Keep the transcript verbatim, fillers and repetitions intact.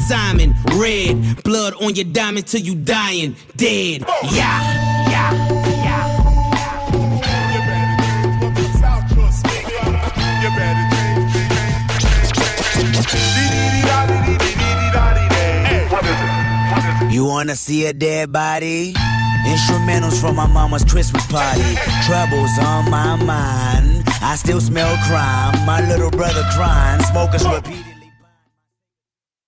Simon, red, blood on your diamond till you dying, dead. Yeah, yeah, yeah. You wanna see a dead body? Instrumentals from my mama's Christmas party. Troubles on my mind. I still smell crime. My little brother crying. Smokers repeating.